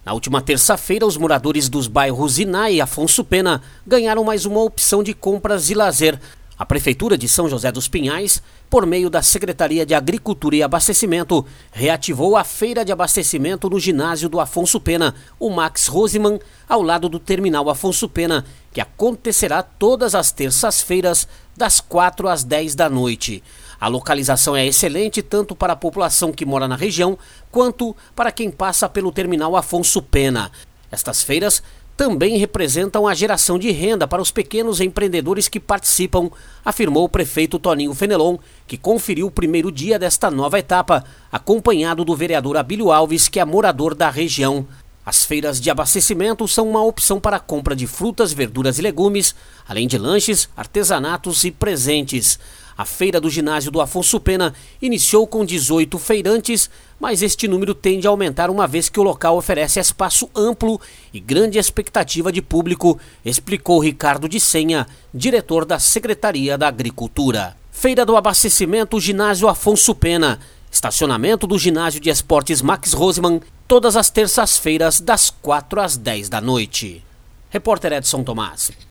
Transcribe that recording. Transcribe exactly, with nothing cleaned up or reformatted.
Na última terça-feira, os moradores dos bairros Iná e Afonso Pena ganharam mais uma opção de compras e lazer. A Prefeitura de São José dos Pinhais, por meio da Secretaria de Agricultura e Abastecimento, reativou a feira de abastecimento no ginásio do Afonso Pena, o Max Rosiman, ao lado do terminal Afonso Pena, que acontecerá todas as terças-feiras, das quatro às dez da noite. A localização é excelente tanto para a população que mora na região, quanto para quem passa pelo terminal Afonso Pena. Estas feiras também representam a geração de renda para os pequenos empreendedores que participam, afirmou o prefeito Toninho Fenelon, que conferiu o primeiro dia desta nova etapa, acompanhado do vereador Abílio Alves, que é morador da região. As feiras de abastecimento são uma opção para a compra de frutas, verduras e legumes, além de lanches, artesanatos e presentes. A feira do ginásio do Afonso Pena iniciou com dezoito feirantes, mas este número tende a aumentar uma vez que o local oferece espaço amplo e grande expectativa de público, explicou Ricardo de Senha, diretor da Secretaria da Agricultura. Feira do abastecimento ginásio Afonso Pena. Estacionamento do ginásio de esportes Max Rosiman, todas as terças-feiras, das quatro às dez da noite. Repórter Edson Tomás.